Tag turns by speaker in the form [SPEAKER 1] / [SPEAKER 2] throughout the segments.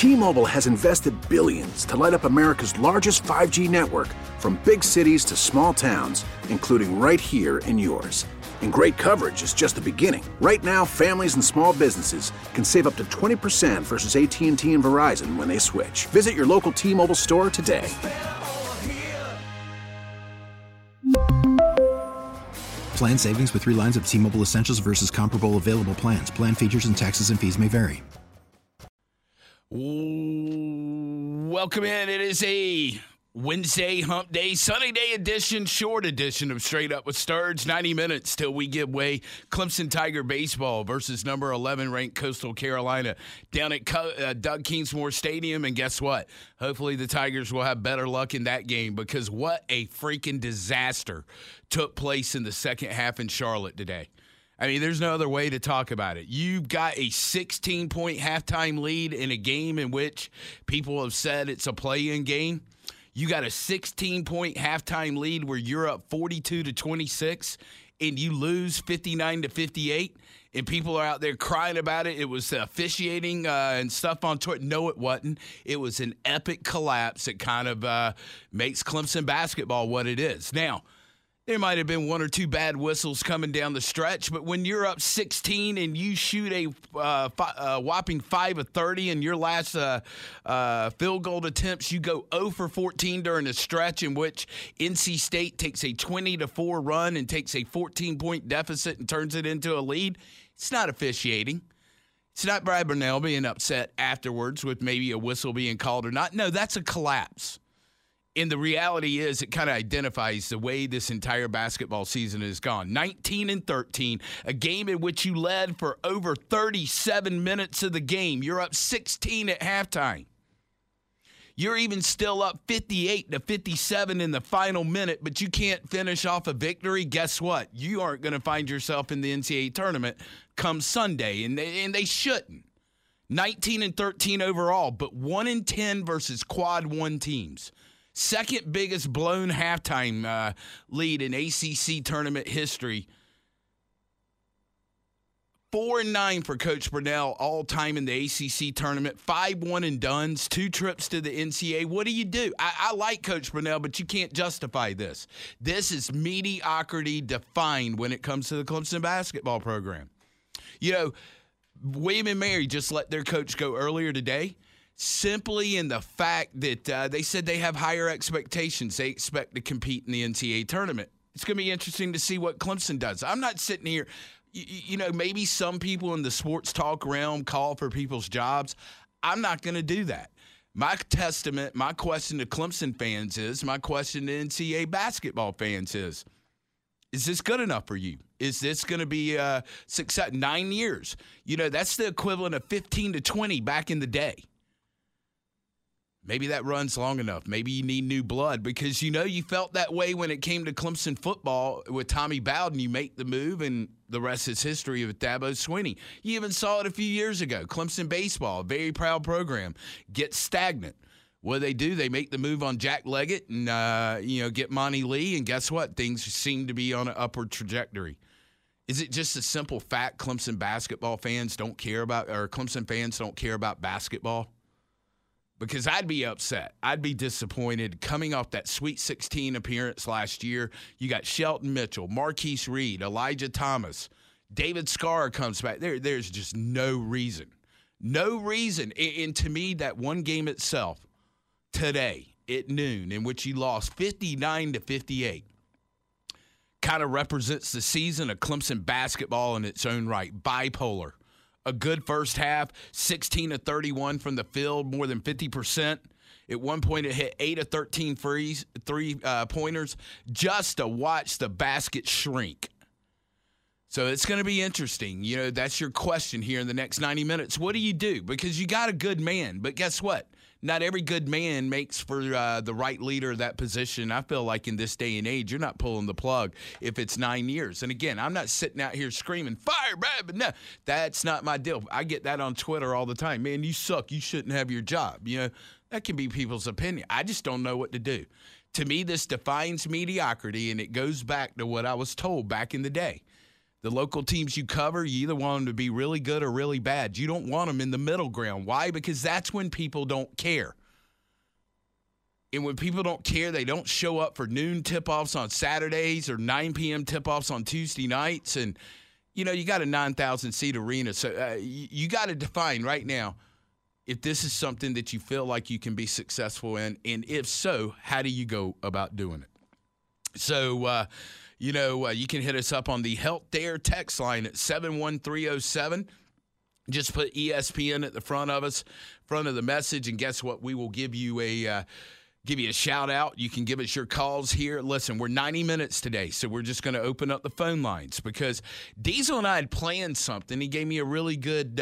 [SPEAKER 1] T-Mobile has invested billions to light up America's largest 5G network, from big cities to small towns, including right here in yours. And great coverage is just the beginning. Right now, families and small businesses can save up to 20% versus AT&T and Verizon when they switch. Visit your local T-Mobile store today.
[SPEAKER 2] Plan savings with 3 lines of T-Mobile Essentials versus comparable available plans. Plan features and taxes and fees may vary.
[SPEAKER 3] Welcome in. It is a Wednesday hump day, sunny day edition, short edition of Straight Up with Sturge. 90 minutes till we give way. Clemson Tiger baseball versus number 11 ranked Coastal Carolina down at Doug Kingsmore Stadium. And guess what? Hopefully the Tigers will have better luck in that game, because what a freaking disaster took place in the second half in Charlotte today. I mean, there's no other way to talk about it. You've got a 16-point halftime lead in a game in which people have said it's a play-in game. You got a 16-point halftime lead where you're up 42-26 and you lose 59-58, and people are out there crying about it. It was officiating and stuff on Twitter. No, it wasn't. It was an epic collapse that kind of makes Clemson basketball what it is. Now, there might have been 1 or 2 bad whistles coming down the stretch, but when you're up 16 and you shoot a whopping 5 of 30 in your last field goal attempts, you go 0 for 14 during a stretch in which NC State takes a 20-4 run and takes a 14-point deficit and turns it into a lead. It's not officiating. It's not Brad Burnell being upset afterwards with maybe a whistle being called or not. No, that's a collapse. And the reality is, it kind of identifies the way this entire basketball season has gone. 19-13, a game in which you led for over 37 minutes of the game. You're up 16 at halftime. You're even still up 58-57 in the final minute, but you can't finish off a victory. Guess what? You aren't going to find yourself in the NCAA tournament come Sunday, and they shouldn't. 19-13 overall, but 1-10 versus quad 1 teams. Second biggest blown halftime lead in ACC tournament history. 4-9 for Coach Burnell all time in the ACC tournament. 5 one-and-dones, 2 trips to the NCAA. What do you do? I like Coach Burnell, but you can't justify this. This is mediocrity defined when it comes to the Clemson basketball program. You know, William and Mary just let their coach go earlier today, simply in the fact that they said they have higher expectations. They expect to compete in the NCAA tournament. It's going to be interesting to see what Clemson does. I'm not sitting here, you know, maybe some people in the sports talk realm call for people's jobs. I'm not going to do that. My testament, my question to Clemson fans is, my question to NCAA basketball fans is this good enough for you? Is this going to be a success? 9 years. You know, that's the equivalent of 15 to 20 back in the day. Maybe that runs long enough. Maybe you need new blood, because, you know, you felt that way when it came to Clemson football with Tommy Bowden. You make the move, and the rest is history with Dabo Swinney. You even saw it a few years ago. Clemson baseball, a very proud program, gets stagnant. What do? They make the move on Jack Leggett and, get Monty Lee, and guess what? Things seem to be on an upward trajectory. Is it just a simple fact Clemson fans don't care about basketball? Because I'd be upset. I'd be disappointed coming off that Sweet 16 appearance last year. You got Shelton Mitchell, Marquise Reed, Elijah Thomas, David Scarr comes back. There's just no reason. No reason. And to me, that one game itself today at noon, in which you lost 59-58, kind of represents the season of Clemson basketball in its own right. Bipolar. A good first half, 16-31 from the field, more than 50%. At one point, it hit 8 of 13 three-pointers just to watch the basket shrink. So it's going to be interesting. You know, that's your question here in the next 90 minutes. What do you do? Because you got a good man, but guess what? Not every good man makes for the right leader of that position. I feel like in this day and age, you're not pulling the plug if it's 9 years. And again, I'm not sitting out here screaming, fire, Brad, but no, that's not my deal. I get that on Twitter all the time. Man, you suck. You shouldn't have your job. You know, that can be people's opinion. I just don't know what to do. To me, this defines mediocrity, and it goes back to what I was told back in the day. The local teams you cover, you either want them to be really good or really bad. You don't want them in the middle ground. Why? Because that's when people don't care. And when people don't care, they don't show up for noon tip-offs on Saturdays or 9 p.m. tip-offs on Tuesday nights. And, you got a 9,000-seat arena. So you got to define right now if this is something that you feel like you can be successful in. And if so, how do you go about doing it? So, you can hit us up on the Health Dare text line at 71307. Just put ESPN at the front of the message, and guess what? We will give you a shout out. You can give us your calls here. Listen, we're 90 minutes today, so we're just going to open up the phone lines because Diesel and I had planned something. He gave me a really good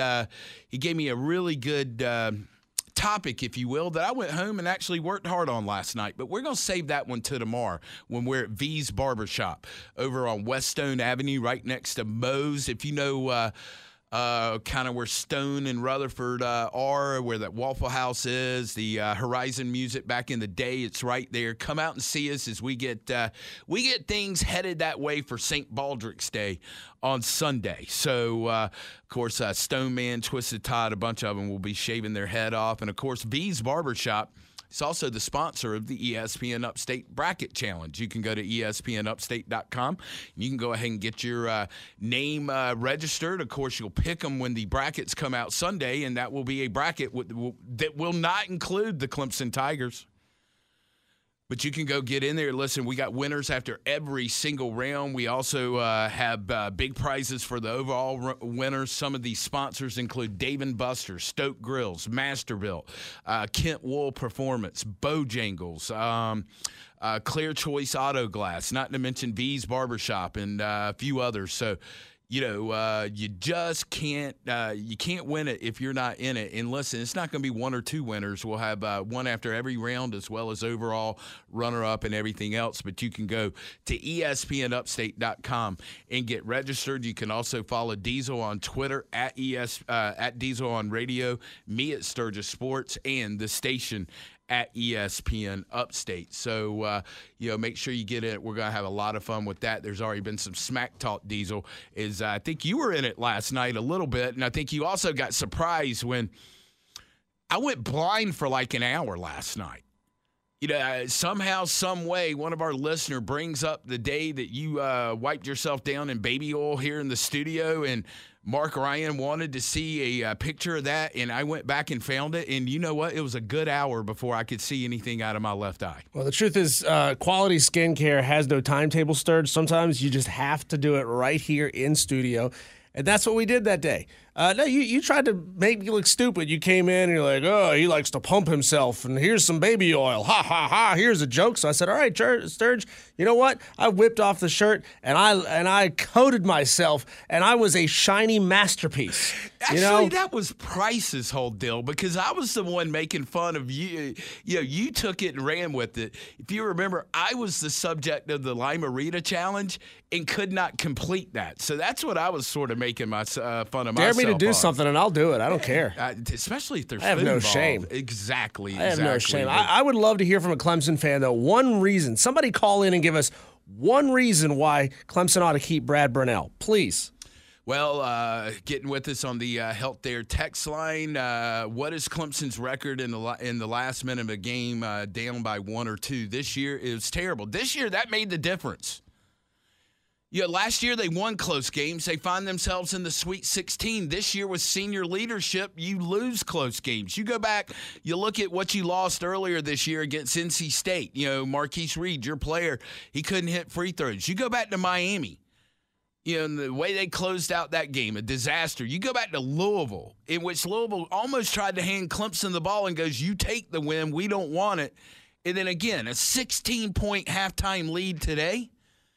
[SPEAKER 3] topic, if you will, that I went home and actually worked hard on last night. But we're going to save that one to tomorrow when we're at V's Barbershop over on West Stone Avenue, right next to Moe's. If you know kind of where Stone and Rutherford are, where that Waffle House is, the Horizon Music back in the day, it's right there. Come out and see us as we get things headed that way for St. Baldrick's Day on Sunday. So, of course, Stone Man, Twisted Todd, a bunch of them will be shaving their head off. And, of course, V's Barbershop is also the sponsor of the ESPN Upstate Bracket Challenge. You can go to espnupstate.com. You can go ahead and get your name registered. Of course, you'll pick them when the brackets come out Sunday, and that will be a bracket that will not include the Clemson Tigers. But you can go get in there. Listen, we got winners after every single round. We also have big prizes for the overall winners. Some of these sponsors include Dave & Buster's, Stoke Grills, Masterbuilt, Kent Wool Performance, Bojangles, Clear Choice Auto Glass, not to mention V's Barbershop and a few others. So, you just can't win it if you're not in it. And listen, it's not going to be one or two winners. We'll have one after every round as well as overall runner-up and everything else. But you can go to espnupstate.com and get registered. You can also follow Diesel on Twitter at Diesel on Radio, me at Sturgis Sports, and the station at ESPN Upstate. So, make sure you get in it. We're going to have a lot of fun with that. There's already been some smack talk, Diesel. I think you were in it last night a little bit, and I think you also got surprised when I went blind for like an hour last night. Somehow, some way, one of our listeners brings up the day that you wiped yourself down in baby oil here in the studio, and Mark Ryan wanted to see a picture of that, and I went back and found it, and you know what? It was a good hour before I could see anything out of my left eye.
[SPEAKER 4] Well, the truth is quality skincare has no timetable, Sturge. Sometimes you just have to do it right here in studio, and that's what we did that day. No, you tried to make me look stupid. You came in and you're like, oh, he likes to pump himself, and here's some baby oil. Ha, ha, ha, here's a joke. So I said, all right, Sturge, you know what? I whipped off the shirt, and I coated myself, and I was a shiny masterpiece.
[SPEAKER 3] Actually, that was Price's whole deal, because I was the one making fun of you. You took it and ran with it. If you remember, I was the subject of the Lima Rita Challenge and could not complete that. So that's what I was sort of making fun of myself.
[SPEAKER 4] Dare me to do something, and I'll do it. I don't care.
[SPEAKER 3] Especially if there's
[SPEAKER 4] I have
[SPEAKER 3] food
[SPEAKER 4] no
[SPEAKER 3] involved.
[SPEAKER 4] shame.
[SPEAKER 3] Exactly.
[SPEAKER 4] I have no shame. I would love to hear from a Clemson fan, though. One reason. Somebody call in and give us one reason why Clemson ought to keep Brad Burnell. Please.
[SPEAKER 3] Well, getting with us on the Health Dare text line, what is Clemson's record in the last minute of a game down by 1 or 2? This year, it was terrible. This year, that made the difference. Last year they won close games. They find themselves in the Sweet 16. This year with senior leadership, you lose close games. You go back, you look at what you lost earlier this year against NC State. Marquise Reed, your player, he couldn't hit free throws. You go back to Miami. And the way they closed out that game, a disaster. You go back to Louisville, in which Louisville almost tried to hand Clemson the ball and goes, you take the win, we don't want it. And then again, a 16-point halftime lead today.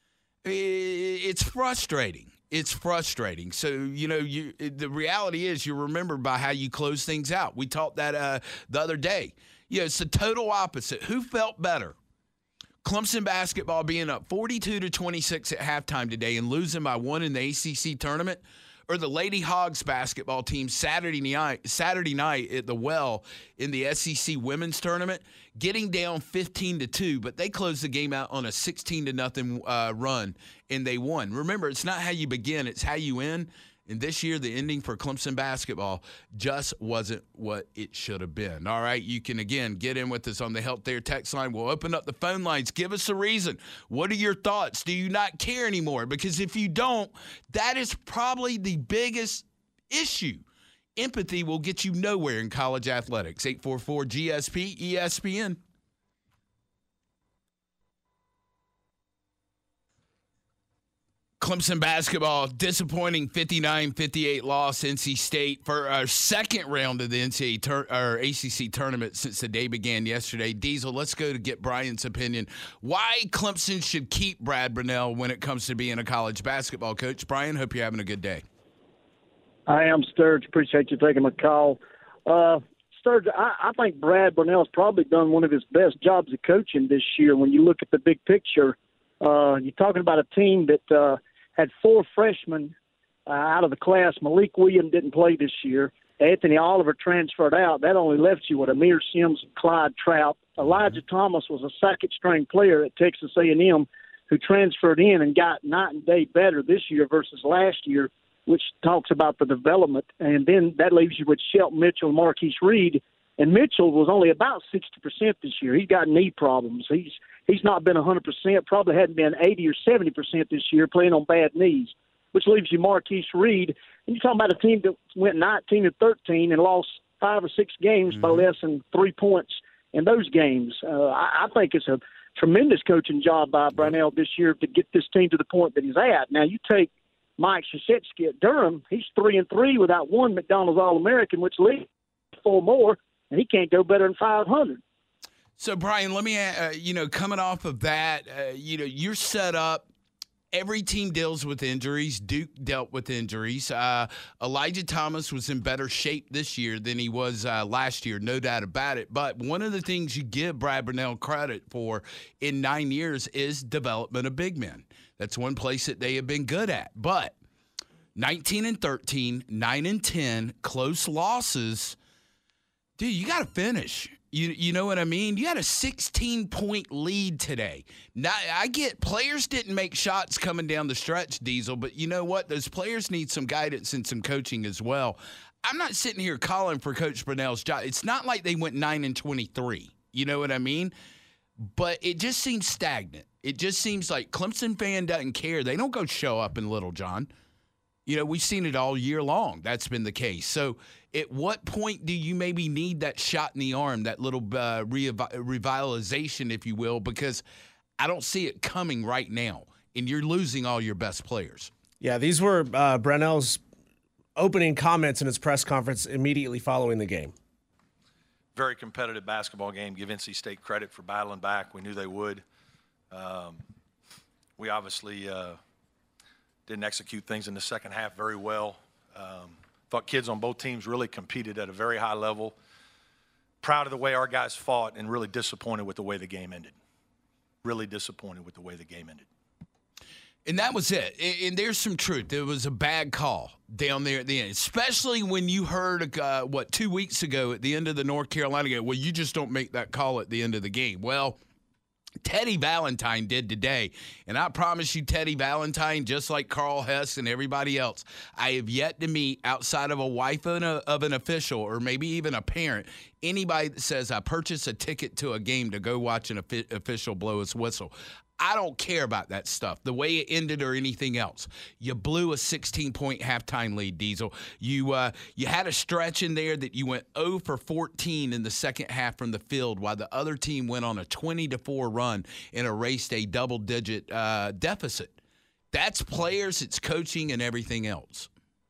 [SPEAKER 3] It's frustrating. It's frustrating. So, the reality is you're remembered by how you close things out. We talked that the other day. It's the total opposite. Who felt better? Clemson basketball being up 42-26 at halftime today and losing by 1 in the ACC tournament, or the Lady Hogs basketball team Saturday night at the Well in the SEC women's tournament, getting down 15-2, but they closed the game out on a 16-0 run, and they won. Remember, it's not how you begin, it's how you end. And this year, the ending for Clemson basketball just wasn't what it should have been. All right, you can, again, get in with us on the Help There text line. We'll open up the phone lines. Give us a reason. What are your thoughts? Do you not care anymore? Because if you don't, that is probably the biggest issue. Empathy will get you nowhere in college athletics. 844-GSP-ESPN. Clemson basketball, disappointing 59-58 loss NC State for our second round of the ACC tournament since the day began yesterday. Diesel, let's go to get Brian's opinion. Why Clemson should keep Brad Brownell when it comes to being a college basketball coach. Brian, hope you're having a good day.
[SPEAKER 5] I am, Sturge. Appreciate you taking my call. Sturge, I think Brad Brownell's probably done one of his best jobs of coaching this year when you look at the big picture. You're talking about a team that had 4 freshmen out of the class. Malik Williams didn't play this year. Anthony Oliver transferred out. That only left you with Amir Sims and Clyde Trout. Elijah Thomas was a second-string player at Texas A&M who transferred in and got night and day better this year versus last year, which talks about the development. And then that leaves you with Shelton Mitchell and Marquise Reed. And Mitchell was only about 60% this year. He's got knee problems. He's not been 100%, probably hadn't been 80 or 70% this year, playing on bad knees, which leaves you Marquise Reed. And you're talking about a team that went 19-13 and lost 5 or 6 games by less than 3 points in those games. I think it's a tremendous coaching job by Brownell this year to get this team to the point that he's at. Now, you take Mike Krzyzewski at Durham, he's 3-3 without one McDonald's All-American, which leaves 4 more. And he can't go better than 500.
[SPEAKER 3] So, Brian, let me, coming off of that, you're set up. Every team deals with injuries. Duke dealt with injuries. Elijah Thomas was in better shape this year than he was last year, no doubt about it. But one of the things you give Brad Brownell credit for in 9 years is development of big men. That's one place that they have been good at. But 19-13, 9-10, close losses. Dude, you got to finish. You know what I mean? You had a 16-point lead today. Now, I get players didn't make shots coming down the stretch, Diesel, but you know what? Those players need some guidance and some coaching as well. I'm not sitting here calling for Coach Brownell's job. It's not like they went 9-23. You know what I mean? But it just seems stagnant. It just seems like Clemson fan doesn't care. They don't go show up in Little John. You know, we've seen it all year long. That's been the case. So at what point do you maybe need that shot in the arm, that little revitalization, if you will, because I don't see it coming right now, and you're losing all your best players.
[SPEAKER 4] Yeah, these were Brownell's opening comments in his press conference immediately following the game.
[SPEAKER 6] Very competitive basketball game. Give NC State credit for battling back. We knew they would. We obviously didn't execute things in the second half very well. Thought kids on both teams really competed at a very high level. Proud of the way our guys fought and really disappointed with the way the game ended. Really disappointed with the way the game ended.
[SPEAKER 3] And that was it. And there's some truth. There was a bad call down there at the end, especially when you heard, 2 weeks ago at the end of the North Carolina game, well, you just don't make that call at the end of the game. Well, Teddy Valentine did today, and I promise you Teddy Valentine, just like Carl Hess and everybody else, I have yet to meet outside of a wife of an official or maybe even a parent, anybody that says I purchased a ticket to a game to go watch an official blow his whistle. I don't care about that stuff, the way it ended or anything else. You blew a 16-point halftime lead, Diesel. You had a stretch in there that you went 0 for 14 in the second half from the field while the other team went on a 20-4 run and erased a double-digit deficit. That's players, it's coaching, and everything else.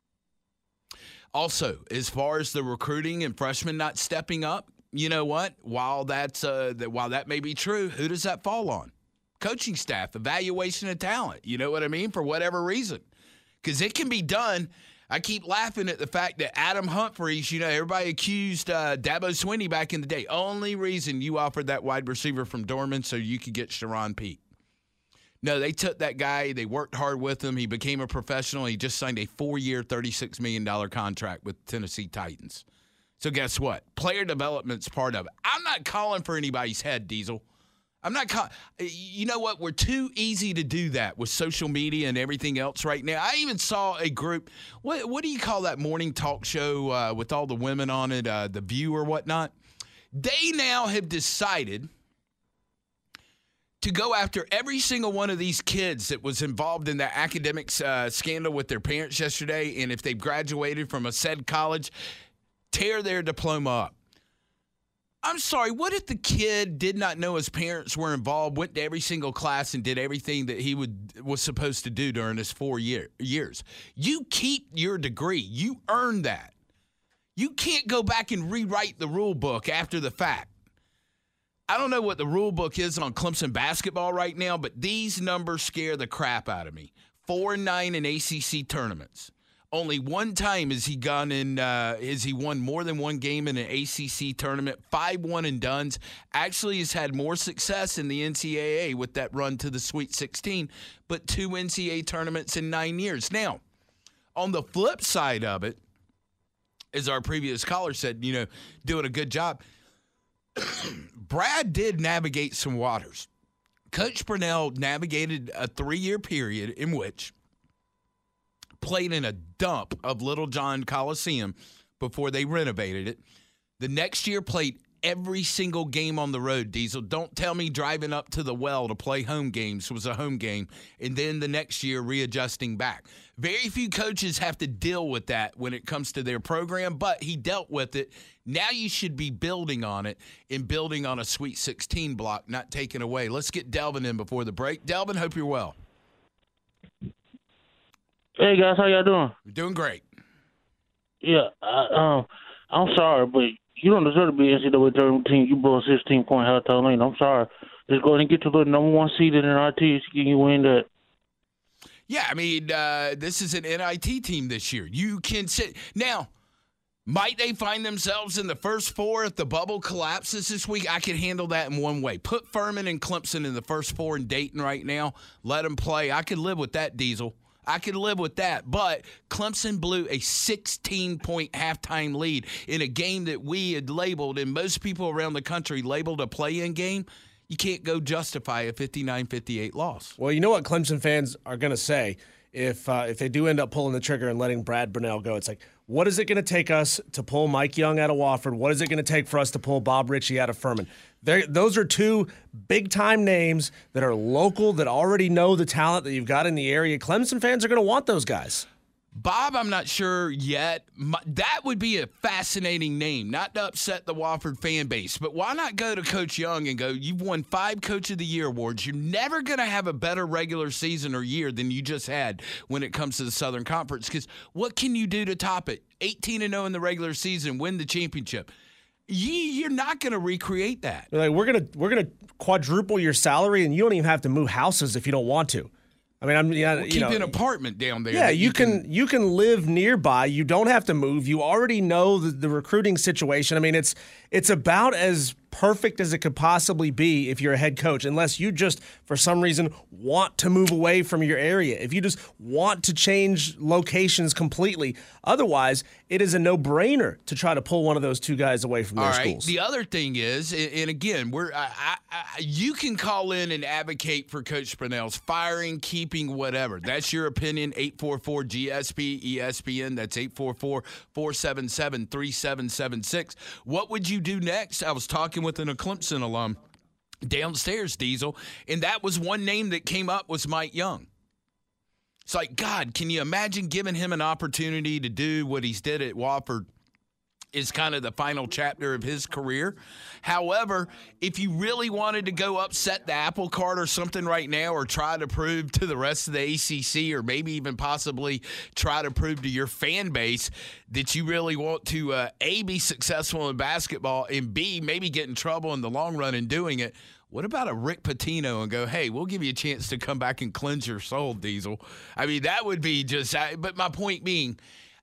[SPEAKER 3] Also, as far as the recruiting and freshmen not stepping up, you know what? While that may be true, who does that fall on? Coaching staff, evaluation of talent. You know what I mean? For whatever reason. Because it can be done. I keep laughing at the fact that Adam Humphries, everybody accused Dabo Swinney back in the day. Only reason you offered that wide receiver from Dorman so you could get Sharon Peete. No, they took that guy. They worked hard with him. He became a professional. He just signed a 4-year, $36 million contract with Tennessee Titans. So guess what? Player development's part of it. I'm not calling for anybody's head, Diesel. I'm not you know what? We're too easy to do that with social media and everything else right now. I even saw a group. What do you call that morning talk show with all the women on it, The View or whatnot? They now have decided to go after every single one of these kids that was involved in that academic scandal with their parents yesterday, and if they've graduated from a said college, tear their diploma up. I'm sorry, what if the kid did not know his parents were involved, went to every single class, and did everything that he was supposed to do during his 4 years? You keep your degree. You earned that. You can't go back and rewrite the rule book after the fact. I don't know what the rule book is on Clemson basketball right now, but these numbers scare the crap out of me. 4-9 in ACC tournaments. Only one time has he won more than one game in an ACC tournament, 5 one-and-dones. Actually has had more success in the NCAA with that run to the Sweet 16, but 2 NCAA tournaments in 9 years. Now, on the flip side of it, as our previous caller said, doing a good job, Brad did navigate some waters. Coach Brunell navigated a 3-year period in which played in a dump of Little John Coliseum before they renovated it. The next year played every single game on the road, Diesel. Don't tell me driving up to the Well to play home games was a home game, and then the next year readjusting back. Very few coaches have to deal with that when it comes to their program, but he dealt with it. Now you should be building on it and building on a Sweet 16 block, not taking away. Let's get Delvin in before the break. Delvin, hope you're well.
[SPEAKER 7] Hey guys, how y'all doing?
[SPEAKER 3] We're doing great.
[SPEAKER 7] Yeah, I'm sorry, but you don't deserve to be NCAA tournament team. You blew a 16-point halftime lead. I'm sorry. Just go ahead and get to the number 1 seed in NIT. Can you win that?
[SPEAKER 3] Yeah, I mean, this is an NIT team this year. You can sit now. Might they find themselves in the first 4 if the bubble collapses this week? I can handle that in one way. Put Furman and Clemson in the first 4 in Dayton right now. Let them play. I could live with that, Diesel. I could live with that, but Clemson blew a 16-point halftime lead in a game that we had labeled, and most people around the country labeled a play-in game. You can't go justify a 59-58 loss.
[SPEAKER 4] Well, you know what Clemson fans are going to say if they do end up pulling the trigger and letting Brad Brunell go. It's like, what is it going to take us to pull Mike Young out of Wofford? What is it going to take for us to pull Bob Ritchie out of Furman? Those are 2 big-time names that are local, that already know the talent that you've got in the area. Clemson fans are going to want those guys.
[SPEAKER 3] Bob, I'm not sure yet. That would be a fascinating name, not to upset the Wofford fan base. But why not go to Coach Young and go, you've won 5 Coach of the Year awards. You're never going to have a better regular season or year than you just had when it comes to the Southern Conference. Because what can you do to top it? 18-0 in the regular season, win the championship. You're not going to recreate that.
[SPEAKER 4] Like, we're gonna quadruple your salary, and you don't even have to move houses if you don't want to. I mean,
[SPEAKER 3] keep an apartment down there.
[SPEAKER 4] Yeah, you can live nearby. You don't have to move. You already know the recruiting situation. I mean, it's about as perfect as it could possibly be if you're a head coach, unless you just, for some reason, want to move away from your area. If you just want to change locations completely. Otherwise, it is a no-brainer to try to pull one of those 2 guys away from their schools.
[SPEAKER 3] The other thing is, and again, you can call in and advocate for Coach Brunell's firing, keeping, whatever. That's your opinion. 844-GSP-ESPN. That's 844-477-3776. What would you do next? I was talking with a Clemson alum downstairs, Diesel, and that was one name that came up was Mike Young. It's like, God, can you imagine giving him an opportunity to do what he's did at Wofford is kind of the final chapter of his career. However, if you really wanted to go upset the apple cart or something right now, or try to prove to the rest of the ACC, or maybe even possibly try to prove to your fan base that you really want to, A, be successful in basketball, and B, maybe get in trouble in the long run in doing it, what about a Rick Pitino and go, hey, we'll give you a chance to come back and cleanse your soul, Diesel? I mean, that would be just – but my point being –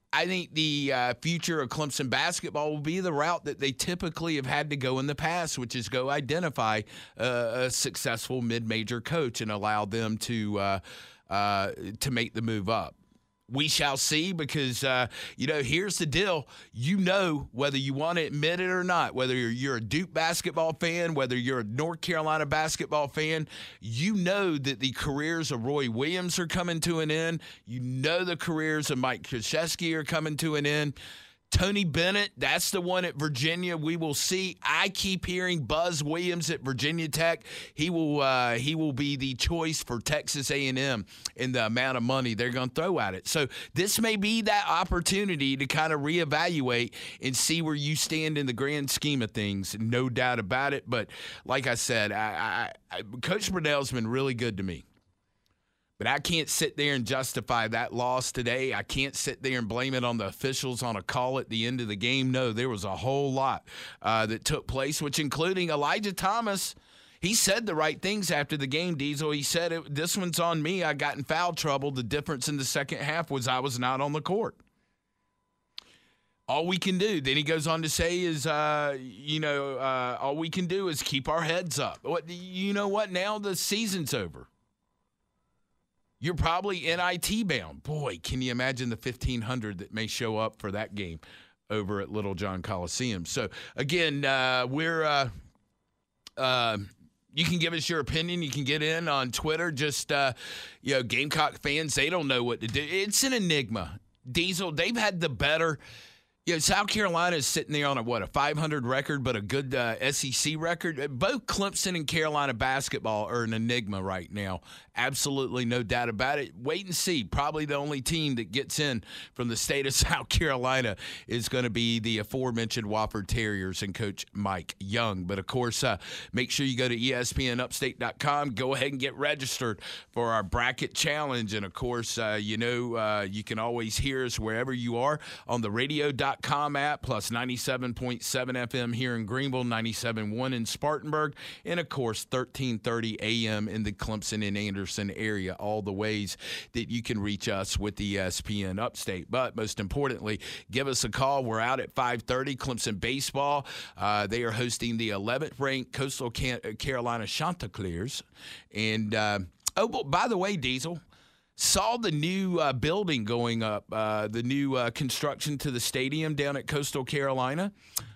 [SPEAKER 3] I think the future of Clemson basketball will be the route that they typically have had to go in the past, which is go identify a successful mid-major coach and allow them to make the move up. We shall see because, here's the deal. Whether you want to admit it or not, whether you're a Duke basketball fan, whether you're a North Carolina basketball fan, that the careers of Roy Williams are coming to an end. The careers of Mike Krzyzewski are coming to an end. Tony Bennett, that's the one at Virginia. We will see. I keep hearing Buzz Williams at Virginia Tech. He will be the choice for Texas A&M in the amount of money they're going to throw at it. So this may be that opportunity to kind of reevaluate and see where you stand in the grand scheme of things. No doubt about it. But like I said, Coach Brunell's been really good to me. But I can't sit there and justify that loss today. I can't sit there and blame it on the officials on a call at the end of the game. No, there was a whole lot that took place, which including Elijah Thomas. He said the right things after the game, Diesel. He said, this one's on me. I got in foul trouble. The difference in the second half was I was not on the court. All we can do, then he goes on to say, is, all we can do is keep our heads up. You know what? Now the season's over. You're probably NIT bound. Boy, can you imagine the 1,500 that may show up for that game over at Little John Coliseum. So, again, you can give us your opinion. You can get in on Twitter. Just, Gamecock fans, they don't know what to do. It's an enigma. Diesel, they've had the better – South Carolina is sitting there on a 500 record, but a good SEC record. Both Clemson and Carolina basketball are an enigma right now. Absolutely no doubt about it. Wait and see. Probably the only team that gets in from the state of South Carolina is going to be the aforementioned Wofford Terriers and Coach Mike Young. But, of course, make sure you go to ESPNUpstate.com. Go ahead and get registered for our bracket challenge. And, of course, you can always hear us wherever you are on the radio.com app, plus 97.7 FM here in Greenville, 97.1 in Spartanburg, and, of course, 1330 AM in the Clemson and Anderson area, all the ways that you can reach us with the ESPN Upstate. But most importantly, give us a call. We're out at 5:30. Clemson baseball. They are hosting the 11th ranked Coastal Carolina Chanticleers. And by the way, Diesel, saw the new building going up, the new construction to the stadium down at Coastal Carolina.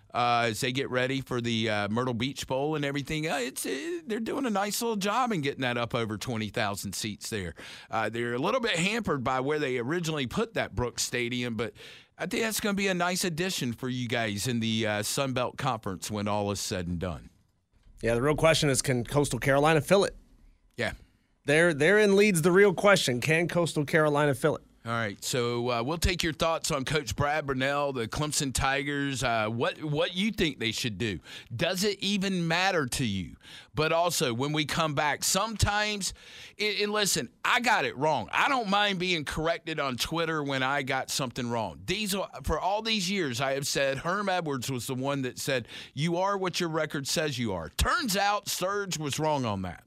[SPEAKER 3] As they get ready for the Myrtle Beach Bowl and everything. They're doing a nice little job in getting that up over 20,000 seats there. They're a little bit hampered by where they originally put that Brooks Stadium, but I think that's going to be a nice addition for you guys in the Sun Belt Conference when all is said and done.
[SPEAKER 4] Yeah, the real question is, can Coastal Carolina fill it?
[SPEAKER 3] Yeah.
[SPEAKER 4] Therein leads the real question. Can Coastal Carolina fill it?
[SPEAKER 3] All right, so we'll take your thoughts on Coach Brad Brunell, the Clemson Tigers, what you think they should do. Does it even matter to you? But also, when we come back, sometimes, and listen, I got it wrong. I don't mind being corrected on Twitter when I got something wrong. For all these years, I have said Herm Edwards was the one that said, you are what your record says you are. Turns out Sturge was wrong on that.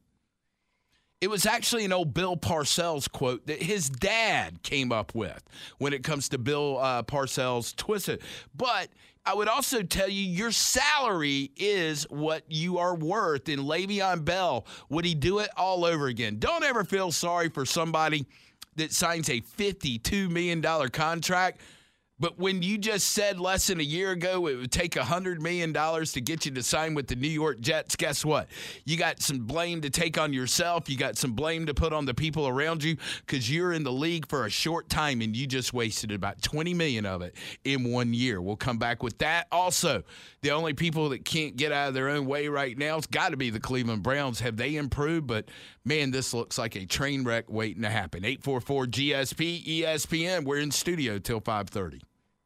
[SPEAKER 3] It was actually an old Bill Parcells quote that his dad came up with when it comes to Bill Parcells Twisted. But I would also tell you your salary is what you are worth. And Le'Veon Bell, would he do it all over again? Don't ever feel sorry for somebody that signs a $52 million contract. But when you just said less than a year ago it would take $100 million to get you to sign with the New York Jets, guess what? You got some blame to take on yourself. You got some blame to put on the people around you because you're in the league for a short time and you just wasted about $20 million of it in 1 year. We'll come back with that. Also, the only people that can't get out of their own way right now, it's got to be the Cleveland Browns. Have they improved? But, man, this looks like a train wreck waiting to happen. 844-GSP, ESPN. We're in studio till 5:30.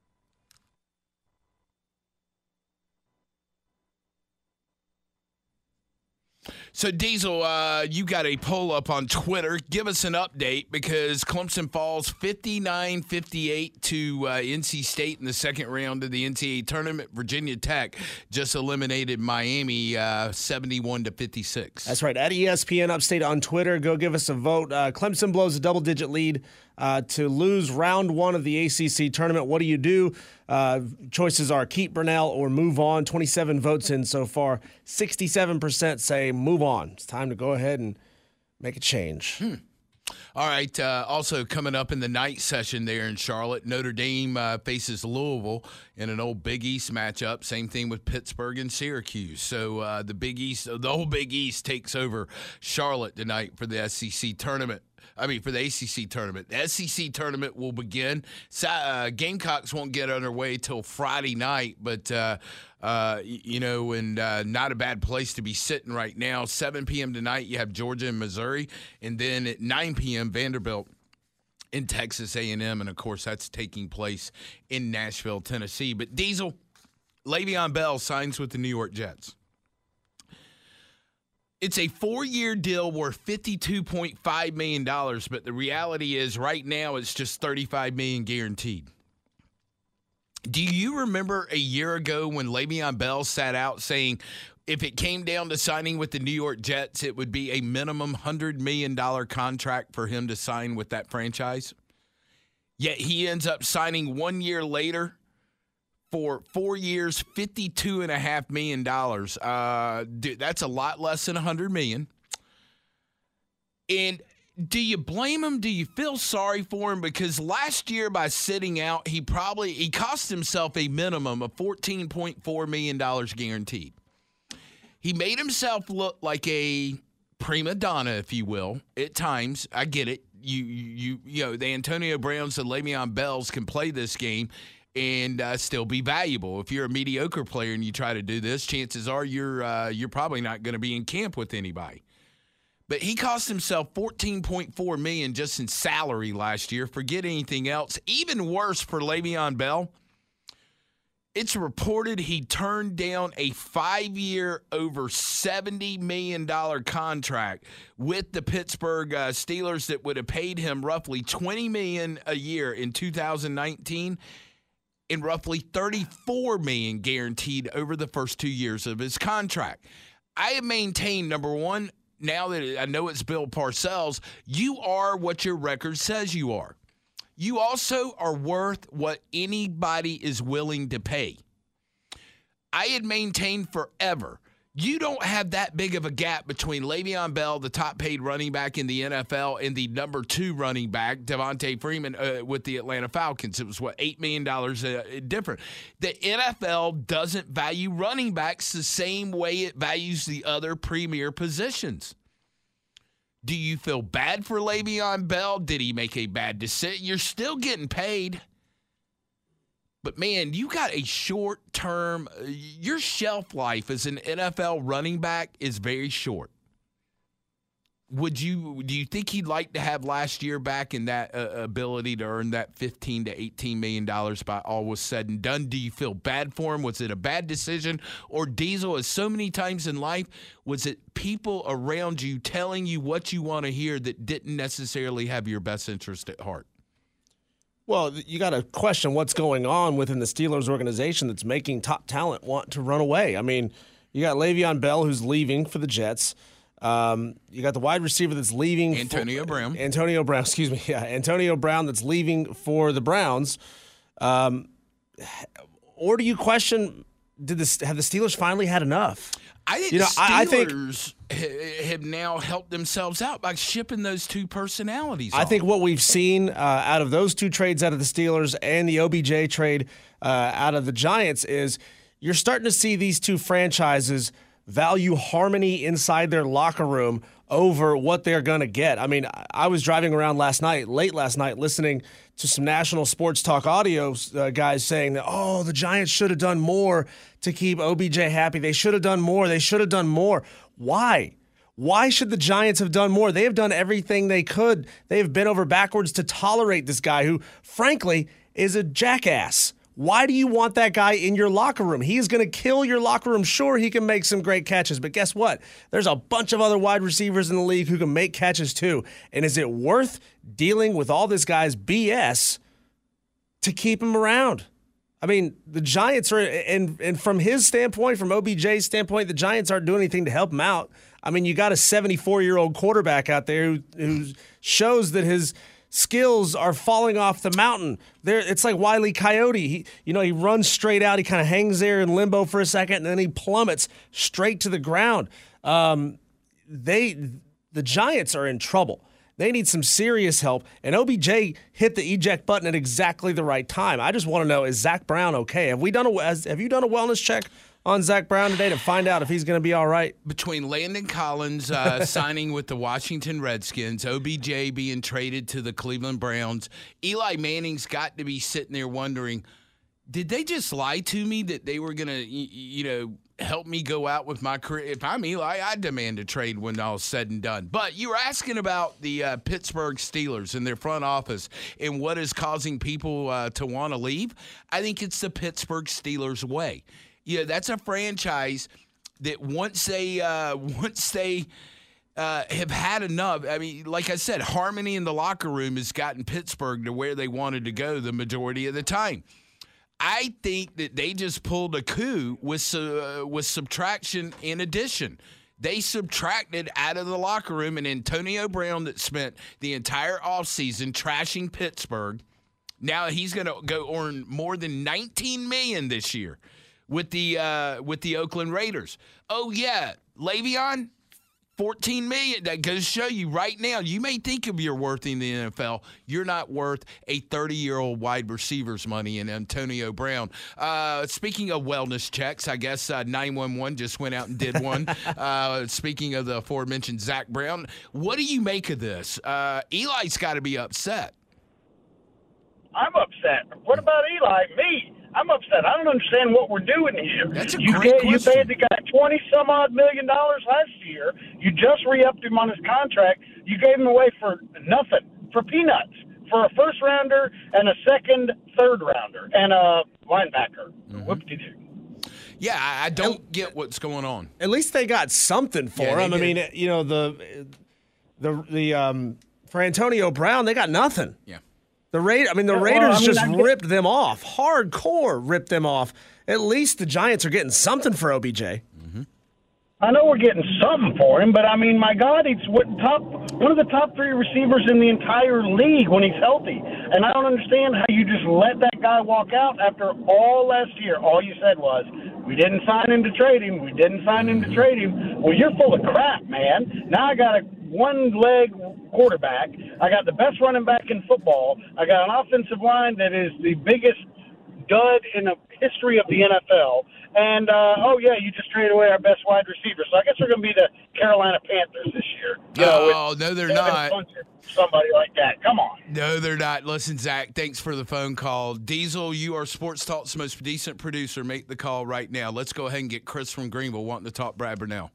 [SPEAKER 3] So, Diesel, you got a poll up on Twitter. Give us an update because Clemson falls 59-58 to NC State in the second round of the NCAA tournament. Virginia Tech just eliminated Miami 71-56.
[SPEAKER 4] That's right. At ESPN Upstate on Twitter, go give us a vote. Clemson blows a double-digit lead to lose round one of the ACC tournament. What do you do? Choices are keep Burnell or move on. 27 votes in so far. 67% say move on. It's time to go ahead and make a change.
[SPEAKER 3] All right. Also coming up in the night session there in Charlotte, Notre Dame faces Louisville in an old Big East matchup. Same thing with Pittsburgh and Syracuse. So the Big East, the whole Big East takes over Charlotte tonight for the SEC tournament. For the ACC tournament. The SEC tournament will begin. Gamecocks won't get underway till Friday night, but, not a bad place to be sitting right now. 7 p.m. tonight, you have Georgia and Missouri, and then at 9 p.m., Vanderbilt in Texas A&M, and, of course, that's taking place in Nashville, Tennessee. But Diesel, Le'Veon Bell signs with the New York Jets. It's a 4-year deal worth $52.5 million, but the reality is right now it's just $35 million guaranteed. Do you remember a year ago when Le'Veon Bell sat out saying if it came down to signing with the New York Jets, it would be a minimum $100 million contract for him to sign with that franchise? Yet he ends up signing 1 year later for 4 years, $52.5 million. That's a lot less than $100 million. And do you blame him? Do you feel sorry for him? Because last year, by sitting out, he cost himself a minimum of $14.4 million guaranteed. He made himself look like a prima donna, if you will, at times. I get it. The Antonio Browns and Le'Veon Bells can play this game and still be valuable. If you're a mediocre player and you try to do this, chances are you're probably not going to be in camp with anybody. But he cost himself $14.4 million just in salary last year. Forget anything else. Even worse for Le'Veon Bell, it's reported he turned down a 5-year, over $70 million contract with the Pittsburgh Steelers that would have paid him roughly $20 million a year in 2019. And roughly $34 million guaranteed over the first 2 years of his contract. I have maintained, number one, now that I know it's Bill Parcells, you are what your record says you are. You also are worth what anybody is willing to pay. I had maintained forever, you don't have that big of a gap between Le'Veon Bell, the top-paid running back in the NFL, and the number 2 running back, Devontae Freeman, with the Atlanta Falcons. It was, $8 million different. The NFL doesn't value running backs the same way it values the other premier positions. Do you feel bad for Le'Veon Bell? Did he make a bad decision? You're still getting paid. But, man, you got a short-term – your shelf life as an NFL running back is very short. Do you think he'd like to have last year back in that ability to earn that $15 to $18 million by all was said and done? Do you feel bad for him? Was it a bad decision? Or, Diesel, as so many times in life, was it people around you telling you what you want to hear that didn't necessarily have your best interest at heart?
[SPEAKER 4] Well, you got to question what's going on within the Steelers organization that's making top talent want to run away. I mean, you got Le'Veon Bell who's leaving for the Jets. You got the wide receiver that's leaving. Antonio Brown, excuse me. Yeah, Antonio Brown that's leaving for the Browns. Or do you question, have the Steelers finally had enough?
[SPEAKER 3] I think the Steelers have now helped themselves out by shipping those two personalities
[SPEAKER 4] I think what we've seen out of those two trades out of the Steelers and the OBJ trade out of the Giants is you're starting to see these two franchises value harmony inside their locker room over what they're going to get. I mean, I was driving around late last night, listening to some national sports talk audio guys saying that, the Giants should have done more to keep OBJ happy. They should have done more. They should have done more. Why? Why should the Giants have done more? They have done everything they could. They have bent over backwards to tolerate this guy who, frankly, is a jackass. Why do you want that guy in your locker room? He is going to kill your locker room. Sure, he can make some great catches, but guess what? There's a bunch of other wide receivers in the league who can make catches too. And is it worth dealing with all this guy's BS to keep him around? I mean, the Giants are, and from his standpoint, from OBJ's standpoint, the Giants aren't doing anything to help him out. I mean, you got a 74-year-old quarterback out there who shows that his skills are falling off the mountain. It's like Wile E. Coyote. He runs straight out. He kind of hangs there in limbo for a second, and then he plummets straight to the ground. The Giants are in trouble. They need some serious help, and OBJ hit the eject button at exactly the right time. I just want to know, is Zach Brown okay? Have you done a wellness check on Zach Brown today to find out if he's going to be all right?
[SPEAKER 3] Between Landon Collins signing with the Washington Redskins, OBJ being traded to the Cleveland Browns, Eli Manning's got to be sitting there wondering, did they just lie to me that they were going to, help me go out with my career? If I'm Eli, I demand a trade when all's said and done. But you were asking about the Pittsburgh Steelers and their front office and what is causing people to want to leave. I think it's the Pittsburgh Steelers way. That's a franchise that once they have had enough. I mean, like I said, harmony in the locker room has gotten Pittsburgh to where they wanted to go the majority of the time. I think that they just pulled a coup with subtraction and addition. They subtracted out of the locker room an Antonio Brown that spent the entire offseason trashing Pittsburgh. Now he's going to go earn more than $19 million this year with the Oakland Raiders. Oh, yeah, Le'Veon, $14 million. That goes to show you right now, you may think of your worth in the NFL. You're not worth a 30-year-old wide receiver's money in Antonio Brown. Speaking of wellness checks, I guess 911 just went out and did one. Speaking of the aforementioned Zach Brown, what do you make of this? Eli's got to be upset.
[SPEAKER 8] I'm upset. What about Eli? Me? I'm upset. I don't understand what we're doing here.
[SPEAKER 3] That's a great question.
[SPEAKER 8] You paid the guy $20-some-odd million last year. You just re-upped him on his contract. You gave him away for nothing, for peanuts, for a first-rounder and a second, third-rounder, and a linebacker.
[SPEAKER 3] Mm-hmm.
[SPEAKER 8] Whoop-de-doo.
[SPEAKER 3] Yeah, I don't get what's going on.
[SPEAKER 4] At least they got something for him.
[SPEAKER 3] Did.
[SPEAKER 4] I mean, the for Antonio Brown, they got nothing.
[SPEAKER 3] Yeah.
[SPEAKER 4] The Raiders just ripped them off. Hardcore ripped them off. At least the Giants are getting something for OBJ.
[SPEAKER 3] Mm-hmm.
[SPEAKER 8] I know we're getting something for him, but I mean, my God, he's one of the top three receivers in the entire league when he's healthy. And I don't understand how you just let that guy walk out after all last year. All you said was, we didn't sign him to trade him. We didn't sign him to trade him. Well, you're full of crap, man. Now I got a one-leg quarterback. I got the best running back in football. I got an offensive line that is the biggest dud in the history of the NFL. And, you just traded away our best wide receiver. So I guess we're going to be the Carolina Panthers this year.
[SPEAKER 3] No, they're not.
[SPEAKER 8] Somebody like that. Come on.
[SPEAKER 3] No, they're not. Listen, Zach, thanks for the phone call. Diesel, you are Sports Talk's most decent producer. Make the call right now. Let's go ahead and get Chris from Greenville wanting to talk Brad Burnell.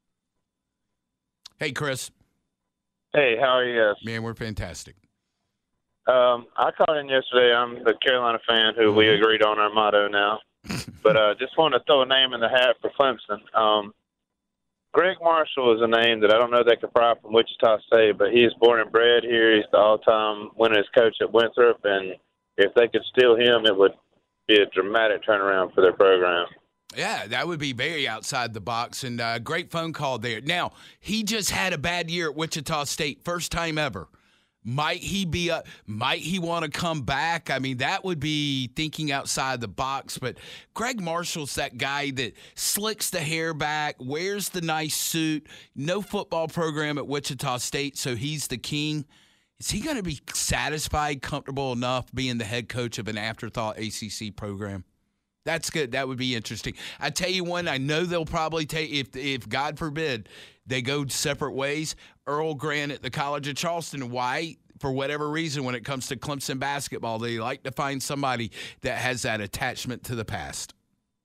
[SPEAKER 3] Hey, Chris.
[SPEAKER 9] Hey, how are you guys?
[SPEAKER 3] Man, we're fantastic.
[SPEAKER 9] I called in yesterday. I'm the Carolina fan who we agreed on our motto now. But just wanted to throw a name in the hat for Clemson. Greg Marshall is a name that I don't know they could pry from Wichita State, but he is born and bred here. He's the all-time winningest coach at Winthrop, and if they could steal him, it would be a dramatic turnaround for their program.
[SPEAKER 3] Yeah, that would be very outside the box, and great phone call there. Now, he just had a bad year at Wichita State, first time ever. Might he want to come back? I mean, that would be thinking outside the box. But Greg Marshall's that guy that slicks the hair back, wears the nice suit, no football program at Wichita State, so he's the king. Is he going to be satisfied, comfortable enough being the head coach of an afterthought ACC program? That's good. That would be interesting. I tell you one, I know they'll probably take, if God forbid, they go separate ways, Earl Grant at the College of Charleston. Why? For whatever reason, when it comes to Clemson basketball, they like to find somebody that has that attachment to the past.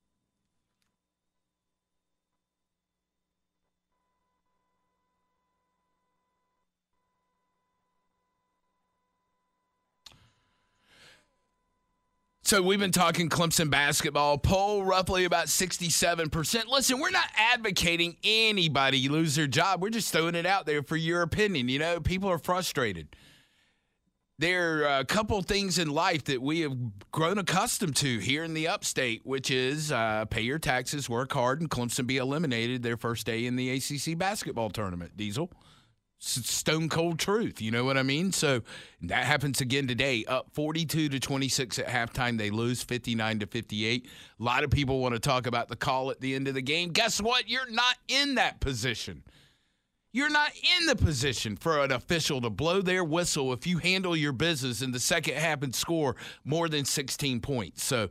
[SPEAKER 3] So we've been talking Clemson basketball. Poll roughly about 67%. Listen, we're not advocating anybody lose their job. We're just throwing it out there for your opinion. You know, people are frustrated. There are a couple things in life that we have grown accustomed to here in the upstate, which is pay your taxes, work hard, and Clemson be eliminated their first day in the ACC basketball tournament. Diesel? stone cold truth. You know what I mean? So that happens again today. Up 42-26 at halftime. They lose 59-58. A lot of people want to talk about the call at the end of the game. Guess what? You're not in that position. You're not in the position for an official to blow their whistle if you handle your business in the second half and score more than 16 points. So,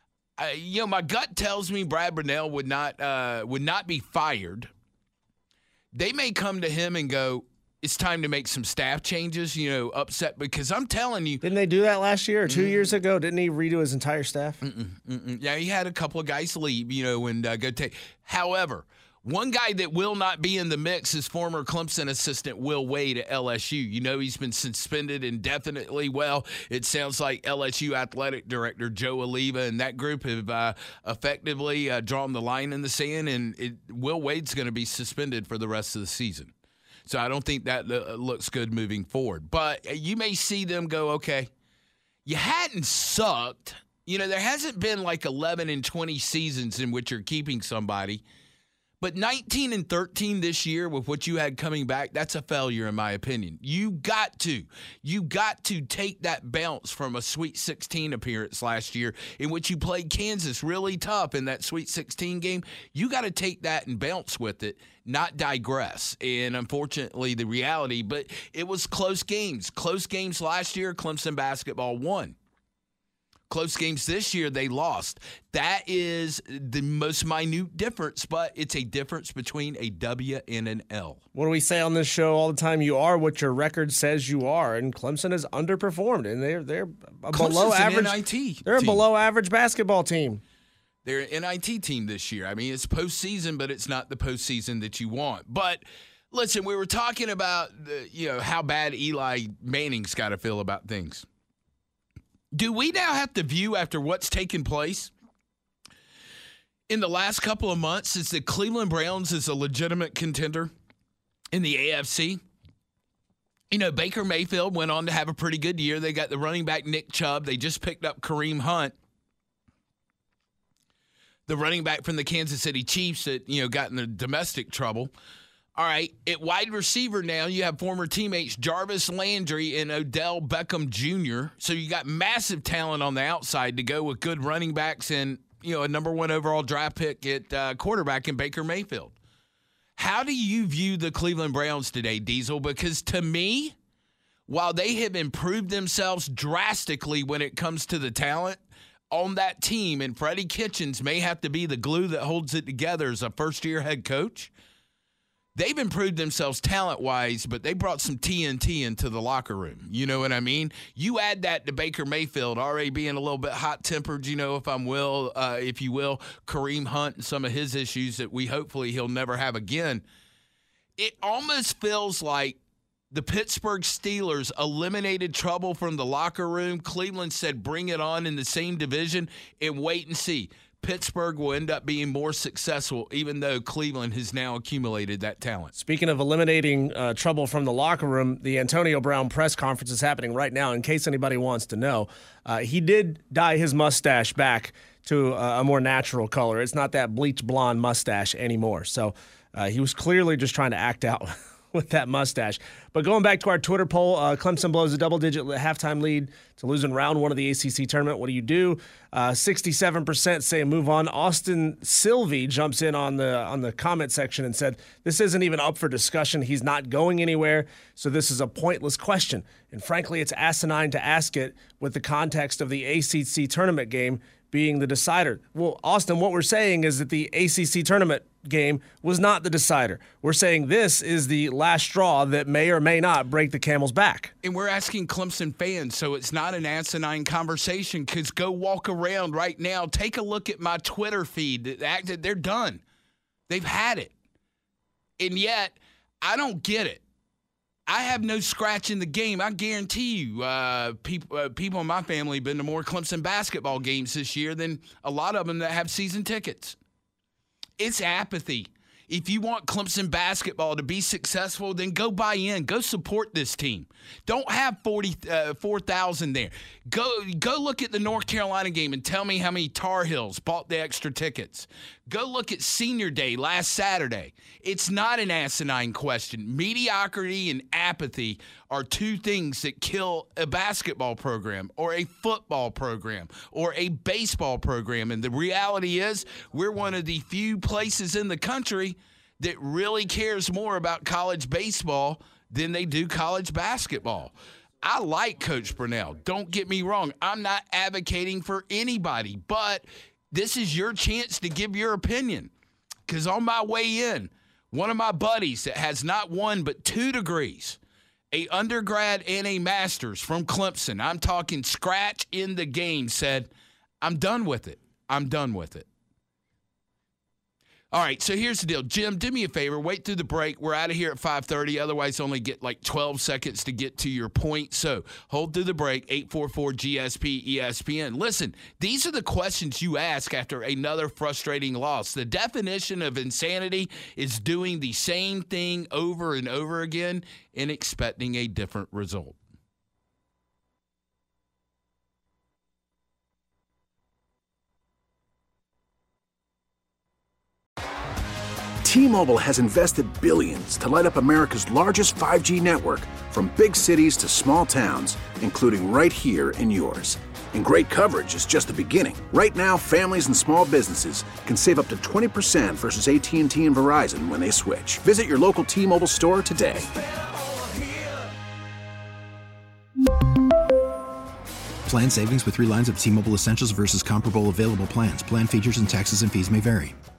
[SPEAKER 3] my gut tells me Brad Brunell would not be fired. They may come to him and go, it's time to make some staff changes, upset, because I'm telling you.
[SPEAKER 4] Didn't they do that last year or 2 years ago? Didn't he redo his entire staff?
[SPEAKER 3] Yeah, he had a couple of guys leave, and go take. However, one guy that will not be in the mix is former Clemson assistant Will Wade at LSU. He's been suspended indefinitely. Well, it sounds like LSU athletic director Joe Oliva and that group have effectively drawn the line in the sand, and Will Wade's going to be suspended for the rest of the season. So I don't think that looks good moving forward. But you may see them go, okay, you hadn't sucked. There hasn't been like 11 and 20 seasons in which you're keeping somebody. But 19-13 this year with what you had coming back, that's a failure in my opinion. You got to take that bounce from a Sweet 16 appearance last year in which you played Kansas really tough in that Sweet 16 game. You got to take that and bounce with it, not digress. And unfortunately, the reality, but it was close games. Close games last year, Clemson basketball won. Close games this year, they lost. That is the most minute difference, but it's a difference between a W and an L.
[SPEAKER 4] What do we say on this show all the time? You are what your record says you are, and Clemson has underperformed, and they're a below average.
[SPEAKER 3] NIT
[SPEAKER 4] they're a
[SPEAKER 3] team.
[SPEAKER 4] Below average basketball team.
[SPEAKER 3] They're an NIT team this year. I mean, it's postseason, but it's not the postseason that you want. But listen, we were talking about how bad Eli Manning's got to feel about things. Do we now have to view, after what's taken place in the last couple of months, is the Cleveland Browns is a legitimate contender in the AFC? Baker Mayfield went on to have a pretty good year. They got the running back Nick Chubb. They just picked up Kareem Hunt, the running back from the Kansas City Chiefs that, got in the domestic trouble. All right, at wide receiver now, you have former teammates Jarvis Landry and Odell Beckham Jr. So you got massive talent on the outside to go with good running backs and, a number 1 overall draft pick at quarterback in Baker Mayfield. How do you view the Cleveland Browns today, Diesel? Because to me, while they have improved themselves drastically when it comes to the talent on that team, and Freddie Kitchens may have to be the glue that holds it together as a first-year head coach, they've improved themselves talent-wise, but they brought some TNT into the locker room. You know what I mean? You add that to Baker Mayfield already being a little bit hot-tempered, if you will, Kareem Hunt and some of his issues that hopefully he'll never have again. It almost feels like the Pittsburgh Steelers eliminated trouble from the locker room. Cleveland said bring it on in the same division and wait and see. Pittsburgh will end up being more successful, even though Cleveland has now accumulated that talent.
[SPEAKER 4] Speaking of eliminating trouble from the locker room, the Antonio Brown press conference is happening right now, in case anybody wants to know. He did dye his mustache back to a more natural color. It's not that bleach blonde mustache anymore. So he was clearly just trying to act out with that mustache. But going back to our Twitter poll, Clemson blows a double-digit halftime lead to lose in round 1 of the ACC tournament. What do? 67% say move on. Austin Sylvie jumps in on the comment section and said, this isn't even up for discussion. He's not going anywhere, so this is a pointless question. And frankly, it's asinine to ask it with the context of the ACC tournament game being the decider. Well, Austin, what we're saying is that the ACC tournament game was not the decider. We're saying this is the last straw that may or may not break the camel's back.
[SPEAKER 3] And we're asking Clemson fans, so it's not an asinine conversation, because go walk around right now. Take a look at my Twitter feed. They're done. They've had it. And yet, I don't get it. I have no scratch in the game. I guarantee you people in my family have been to more Clemson basketball games this year than a lot of them that have season tickets. It's apathy. If you want Clemson basketball to be successful, then go buy in. Go support this team. Don't have 4,000 there. Go look at the North Carolina game and tell me how many Tar Heels bought the extra tickets. Go look at Senior Day last Saturday. It's not an asinine question. Mediocrity and apathy are two things that kill a basketball program or a football program or a baseball program. And the reality is we're one of the few places in the country that really cares more about college baseball than they do college basketball. I like Coach Brunell. Don't get me wrong. I'm not advocating for anybody, but this is your chance to give your opinion. Because on my way in, one of my buddies that has not one but 2 degrees, a undergrad and a master's from Clemson, I'm talking scratch in the game, said, I'm done with it. I'm done with it. All right, so here's the deal. Jim, do me a favor. Wait through the break. We're out of here at 5:30. Otherwise, only get like 12 seconds to get to your point. So hold through the break, 844-GSP-ESPN. Listen, these are the questions you ask after another frustrating loss. The definition of insanity is doing the same thing over and over again and expecting a different result.
[SPEAKER 1] T-Mobile has invested billions to light up America's largest 5G network, from big cities to small towns, including right here in yours. And great coverage is just the beginning. Right now, families and small businesses can save up to 20% versus AT&T and Verizon when they switch. Visit your local T-Mobile store today.
[SPEAKER 2] Plan savings with 3 lines of T-Mobile Essentials versus comparable available plans. Plan features and taxes and fees may vary.